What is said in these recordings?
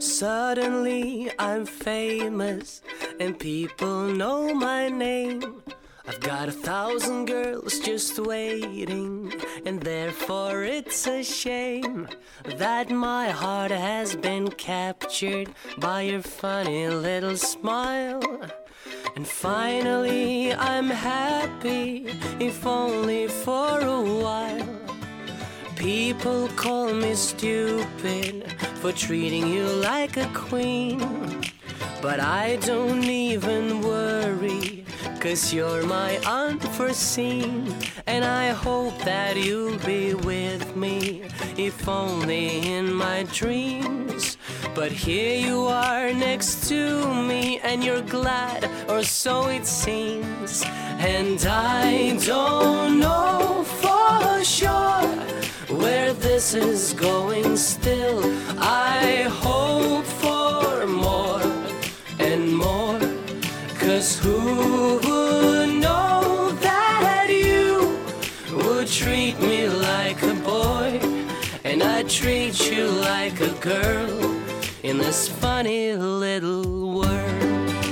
Suddenly I'm famous and people know my name. I've got 1,000 girls just waiting, and therefore it's a shame that my heart has been captured by your funny little smile. And finally I'm happy, if only for a while. People call me stupid for treating you like a queen, but I don't even worry, 'cause you're my unforeseen. And I hope that you'll be with me, if only in my dreams. But here you are next to me, and you're glad, or so it seems. And I don't know for sure where this is going still. I hope for more and more, 'cause who would know that you would treat me like a boy, and I treat you like a girl in this funny little world.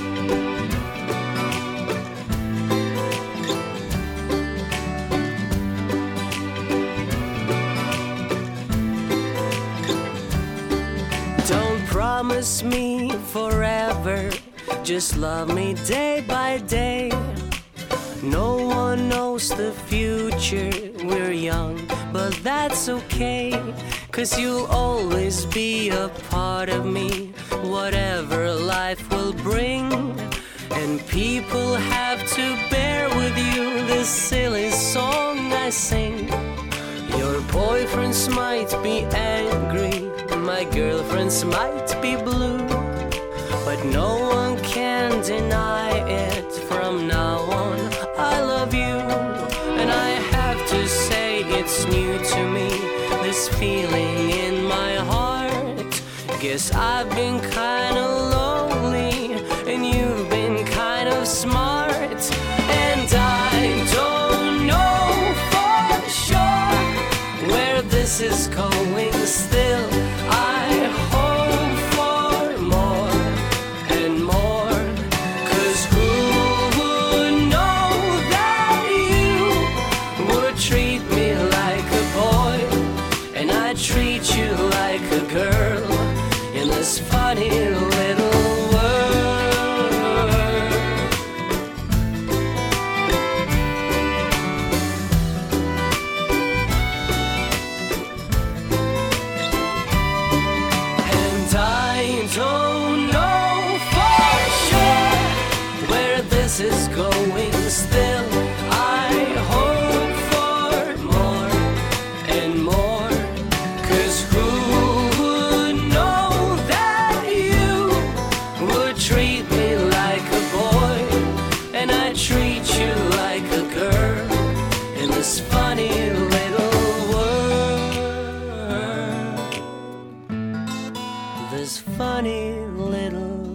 Don't promise me forever, just love me day by day. No one knows the future, we're young, but that's okay, 'cause you'll always be a part of me, whatever life will bring. And people have to bear with you this silly song I sing. Your boyfriends might be angry, my girlfriends might be blue, but no one can deny it. From now on, I love you, and I have to say it's new to me, this feeling in my heart. Guess I've been kinda lonely, and you've been kind of smart. And I don't know for sure where this is going still. I hope for more and more, 'cause who would know that you would treat me like a boy, and I treat you like a girl in this funny little world. And I don't know for sure where this is going still. I hope for more and more, 'cause who would know that you would treat me like a boy, and I treat you like a girl in this funny little world. This funny little